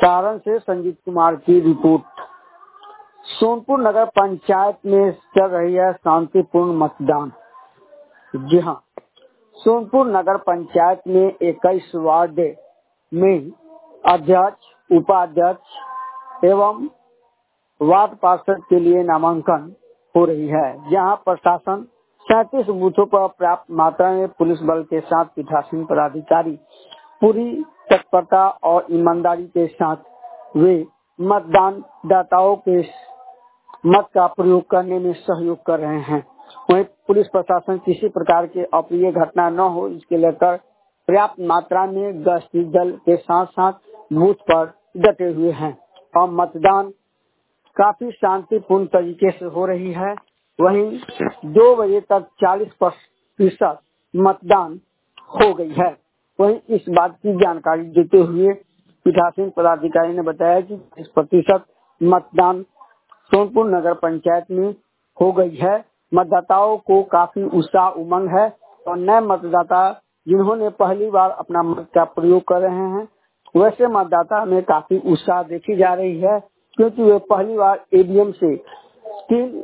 सारण से संजीत कुमार की रिपोर्ट। सोनपुर नगर पंचायत में चल रही है शांतिपूर्ण मतदान। जी हाँ, सोनपुर नगर पंचायत में 21 वार्ड में अध्यक्ष, उपाध्यक्ष एवं वार्ड पार्षद के लिए नामांकन हो रही है, जहां प्रशासन 37 बूथों पर पर्याप्त मात्रा में पुलिस बल के साथ पीठासीन पदाधिकारी पूरी तत्परता और ईमानदारी के साथ वे मतदाताओं के मत का प्रयोग करने में सहयोग कर रहे हैं। वहीं पुलिस प्रशासन किसी प्रकार के अप्रिय घटना न हो, इसके लेकर पर्याप्त मात्रा में गश्ती दल के साथ साथ बूथ पर डटे हुए हैं और मतदान काफी शांतिपूर्ण तरीके से हो रही है। वहीं 2 बजे तक 40% मतदान हो गई है। वहीं इस बात की जानकारी देते हुए पीठासीन पदाधिकारी ने बताया कि 30% मतदान सोनपुर नगर पंचायत में हो गई है। मतदाताओं को काफी उत्साह उमंग है और नए मतदाता जिन्होंने पहली बार अपना मत का प्रयोग कर रहे हैं, वैसे मतदाता में काफी उत्साह देखी जा रही है, क्योंकि वे पहली बार ईवीएम से 3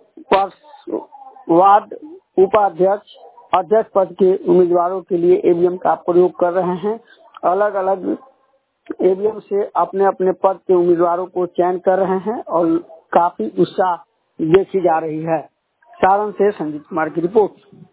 वार्ड उपाध्यक्ष, अध्यक्ष पद के उम्मीदवारों के लिए ईवीएम का प्रयोग कर रहे हैं। अलग अलग ईवीएम से अपने अपने पद के उम्मीदवारों को चयन कर रहे हैं और काफी उत्साह देखी जा रही है। सारण से संजीत कुमार की रिपोर्ट।